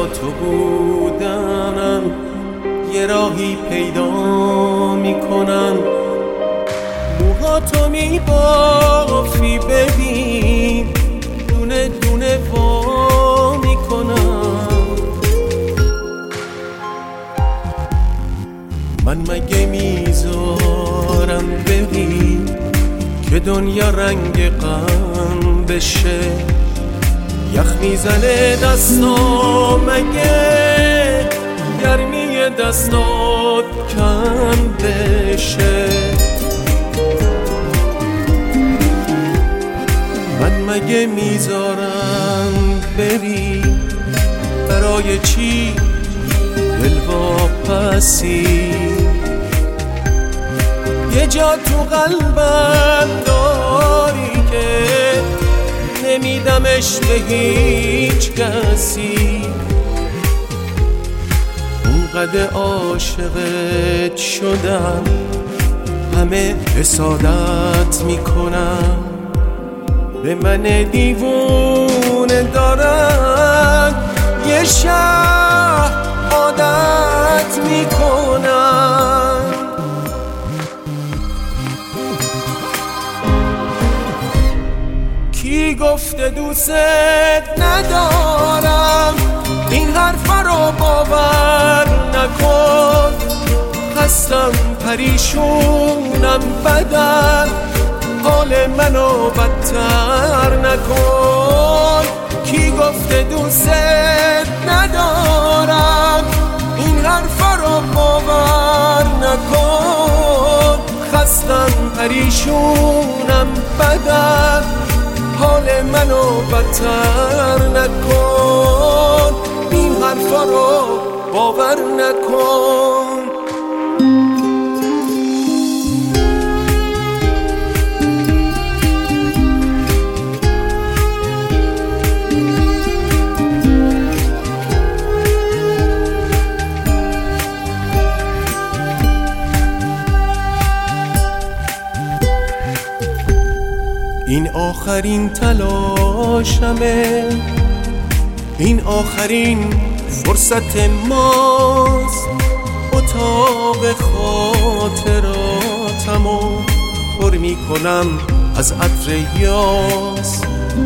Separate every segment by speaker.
Speaker 1: جا تو بودم یه راهی پیدا میکنم، موهاتو میبافی ببین دونه دونه وا میکنم. من مگه میذارم بری که دنیا رنگ غم بشه؟ یخ میزنه دستا مگه گرمی دستات کم بشه؟ من مگه میذارم بری؟ برای چی دل واپسی؟ یه جا تو قلبم داری که نمیدمش به هیچ کسی، اونقدر عاشقت شدم همه حسادت میکنم، به من دیوونه دارن یه شهر عادت میکنن. کی گفته دوست ندارم؟ این حرفا رو باور نکن، خستم پریشونم بدن، حال منو بدتر نکن. کی گفته دوست ندارم؟ این حرفا رو باور نکن، خستم پریشونم بدن، حال منو بدتر نکن. این حرفا رو باور نکن. این آخرین تلاشمه، این آخرین فرصت ماست، اتاق خاطراتمو پر میکنم از عطر یاس.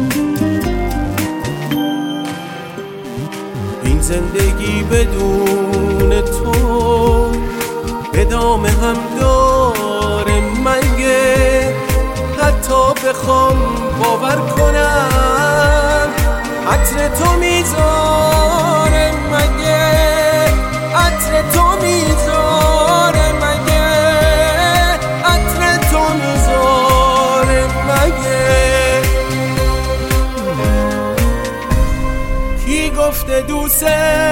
Speaker 1: این زندگی بدون تو ادامه هم داره مگه؟ حتی بخوام باور کنم عطر تو میذاره مگه؟ عطر تو میذاره مگه؟ عطر تو میذاره مگه؟ کی گفته دوست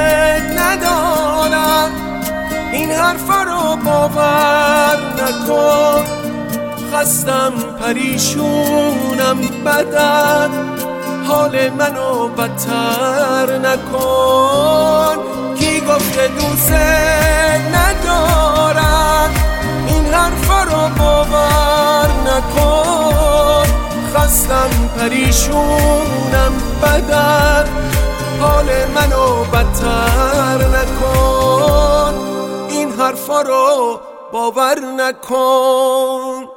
Speaker 1: ندارم؟ این حرفا رو باور نکن، خستم پریشونم بدن، حال منو بدتر نکن. کی گفته دوست ندارم؟ این حرفا رو باور نکن، خستم پریشونم بدن، حال منو بدتر نکن. این حرفا رو باور نکن.